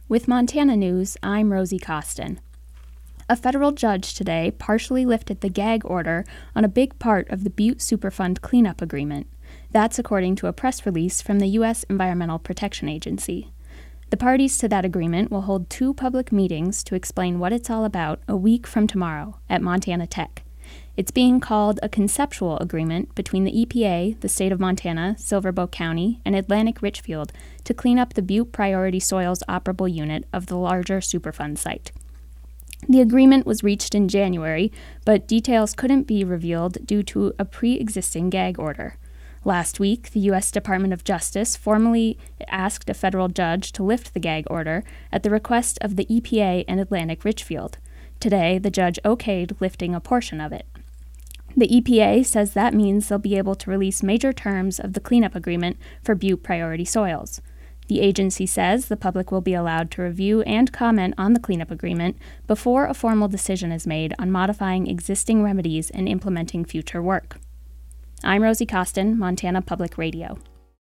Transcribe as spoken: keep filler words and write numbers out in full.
With Montana News, I'm Rosie Costin. A federal judge today partially lifted the gag order on a big part of the Butte Superfund cleanup agreement. That's according to a press release from the U S Environmental Protection Agency. The parties to that agreement will hold two public meetings to explain what it's all about a week from tomorrow at Montana Tech. It's being called a conceptual agreement between the E P A, the state of Montana, Silver Bow County, and Atlantic Richfield to clean up the Butte Priority Soils operable unit of the larger Superfund site. The agreement was reached in January, but details couldn't be revealed due to a pre-existing gag order. Last week, the U S Department of Justice formally asked a federal judge to lift the gag order at the request of the E P A and Atlantic Richfield. Today, the judge okayed lifting a portion of it. The E P A says that means they'll be able to release major terms of the cleanup agreement for Butte Priority Soils. The agency says the public will be allowed to review and comment on the cleanup agreement before a formal decision is made on modifying existing remedies and implementing future work. I'm Rosie Costin, Montana Public Radio.